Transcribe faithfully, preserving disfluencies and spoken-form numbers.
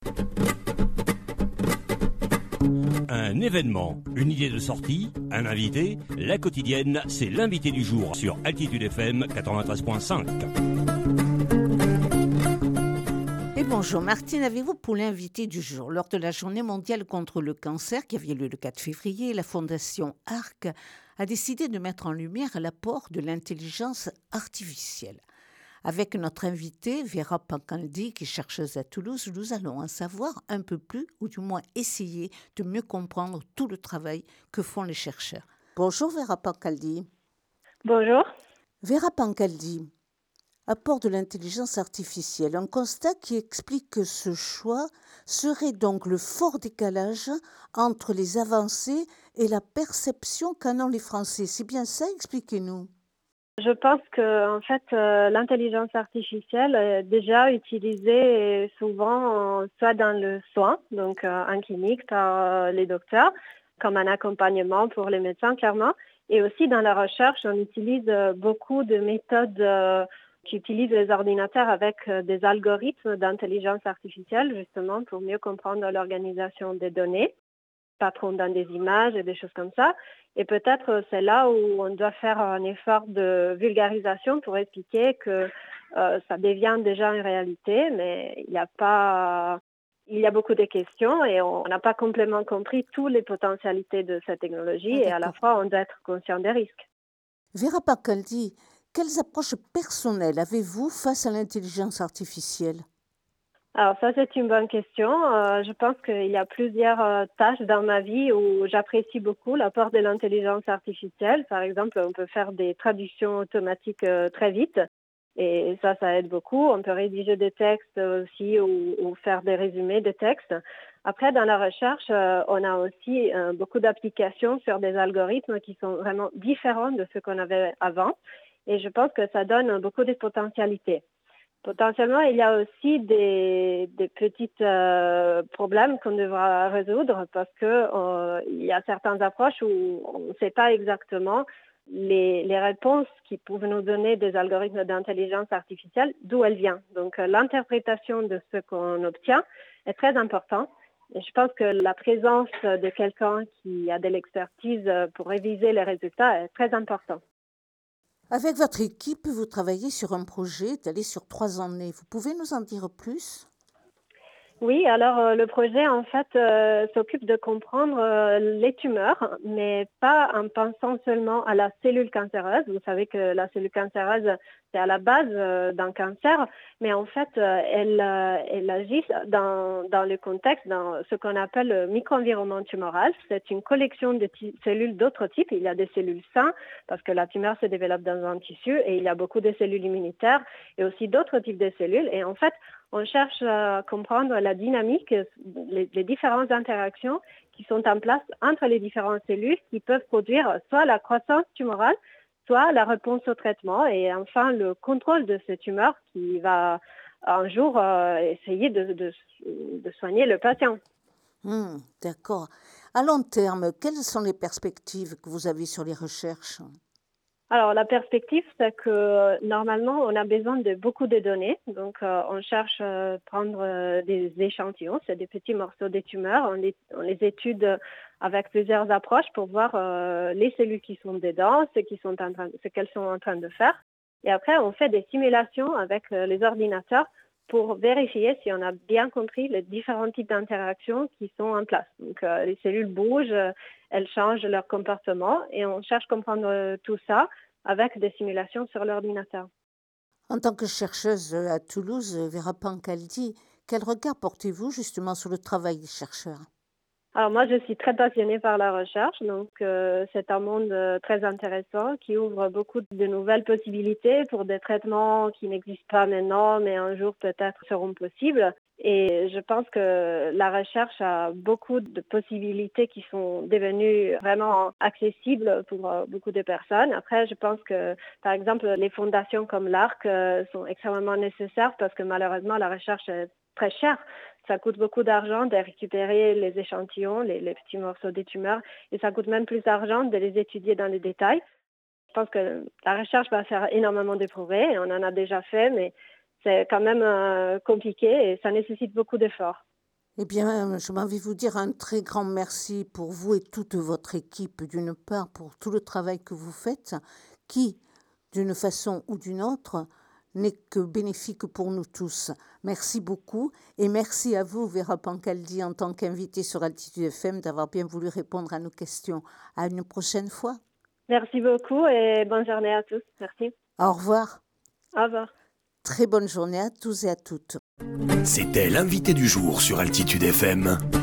Un événement, une idée de sortie, un invité, la quotidienne, c'est l'invité du jour sur Altitude F M quatre-vingt-treize virgule cinq. Et bonjour Martine, avez-vous pour l'invité du jour? Lors de la journée mondiale contre le cancer qui avait lieu le quatre février, la fondation ARC a décidé de mettre en lumière l'apport de l'intelligence artificielle. Avec notre invitée, Vera Pancaldi, qui est chercheuse à Toulouse, nous allons en savoir un peu plus, ou du moins essayer de mieux comprendre tout le travail que font les chercheurs. Bonjour Vera Pancaldi. Bonjour. Vera Pancaldi, apport de l'intelligence artificielle, un constat qui explique que ce choix serait donc le fort décalage entre les avancées et la perception qu'en ont les Français. C'est bien ça? Expliquez-nous. Je pense que en fait, euh, l'intelligence artificielle est déjà utilisée souvent euh, soit dans le soin, donc euh, en clinique par euh, les docteurs, comme un accompagnement pour les médecins clairement, et aussi dans la recherche, on utilise euh, beaucoup de méthodes euh, qui utilisent les ordinateurs avec euh, des algorithmes d'intelligence artificielle justement pour mieux comprendre l'organisation des données, patrons dans des images et des choses comme ça. Et peut-être c'est là où on doit faire un effort de vulgarisation pour expliquer que euh, ça devient déjà une réalité, mais il n'y a pas, il y a beaucoup de questions et on n'a pas complètement compris toutes les potentialités de cette technologie Ah, et à la fois on doit être conscient des risques. Vera Pancaldi, quelles approches personnelles avez-vous face à l'intelligence artificielle? Alors ça, c'est une bonne question. Euh, je pense qu'il y a plusieurs euh, tâches dans ma vie où j'apprécie beaucoup l'apport de l'intelligence artificielle. Par exemple, on peut faire des traductions automatiques euh, très vite et ça, ça aide beaucoup. On peut rédiger des textes aussi ou, ou faire des résumés de textes. Après, dans la recherche, euh, on a aussi euh, beaucoup d'applications sur des algorithmes qui sont vraiment différents de ce qu'on avait avant et je pense que ça donne beaucoup de potentialités. Potentiellement, il y a aussi des, des petits euh, problèmes qu'on devra résoudre parce que euh, il y a certaines approches où on ne sait pas exactement les, les réponses qui peuvent nous donner des algorithmes d'intelligence artificielle, d'où elles viennent. Donc, euh, l'interprétation de ce qu'on obtient est très importante. Et je pense que la présence de quelqu'un qui a de l'expertise pour réviser les résultats est très importante. Avec votre équipe, vous travaillez sur un projet étalé sur trois années. Vous pouvez nous en dire plus? Oui, alors euh, le projet en fait euh, s'occupe de comprendre euh, les tumeurs, mais pas en pensant seulement à la cellule cancéreuse. Vous savez que la cellule cancéreuse, c'est à la base euh, d'un cancer, mais en fait, euh, elle, euh, elle agit dans, dans le contexte, dans ce qu'on appelle le micro-environnement tumoral. C'est une collection de t- cellules d'autres types. Il y a des cellules saines, parce que la tumeur se développe dans un tissu, et il y a beaucoup de cellules immunitaires, et aussi d'autres types de cellules. Et en fait, on cherche à comprendre la dynamique, les, les différentes interactions qui sont en place entre les différentes cellules qui peuvent produire soit la croissance tumorale, soit la réponse au traitement et enfin le contrôle de ces tumeurs qui va un jour euh, essayer de, de, de soigner le patient. Hum, d'accord. À long terme, quelles sont les perspectives que vous avez sur les recherches? Alors, la perspective, c'est que euh, normalement, on a besoin de beaucoup de données. Donc, euh, on cherche à euh, prendre euh, des échantillons, c'est des petits morceaux des tumeurs. On les, on les étude avec plusieurs approches pour voir euh, les cellules qui sont dedans, ce, qui sont en train, ce qu'elles sont en train de faire. Et après, on fait des simulations avec euh, les ordinateurs pour vérifier si on a bien compris les différents types d'interactions qui sont en place. Donc, euh, les cellules bougent, euh, elles changent leur comportement et on cherche à comprendre euh, tout ça avec des simulations sur l'ordinateur. En tant que chercheuse à Toulouse, Vera Pancaldi, quel regard portez-vous justement sur le travail des chercheurs? Alors moi, je suis très passionnée par la recherche, donc euh, c'est un monde euh, très intéressant qui ouvre beaucoup de nouvelles possibilités pour des traitements qui n'existent pas maintenant, mais un jour peut-être seront possibles. Et je pense que la recherche a beaucoup de possibilités qui sont devenues vraiment accessibles pour euh, beaucoup de personnes. Après, je pense que, par exemple, les fondations comme l'Arc euh, sont extrêmement nécessaires parce que malheureusement, la recherche est très chère. Ça coûte beaucoup d'argent de récupérer les échantillons, les, les petits morceaux des tumeurs, et ça coûte même plus d'argent de les étudier dans les détails. Je pense que la recherche va faire énormément de progrès, et on en a déjà fait, mais c'est quand même euh, compliqué et ça nécessite beaucoup d'efforts. Eh bien, je m'en vais vous dire un très grand merci pour vous et toute votre équipe, d'une part, pour tout le travail que vous faites, qui, d'une façon ou d'une autre, n'est que bénéfique pour nous tous. Merci beaucoup et merci à vous, Vera Pancaldi, en tant qu'invitée sur Altitude F M, d'avoir bien voulu répondre à nos questions. À une prochaine fois. Merci beaucoup et bonne journée à tous. Merci. Au revoir. Au revoir. Très bonne journée à tous et à toutes. C'était l'invité du jour sur Altitude F M.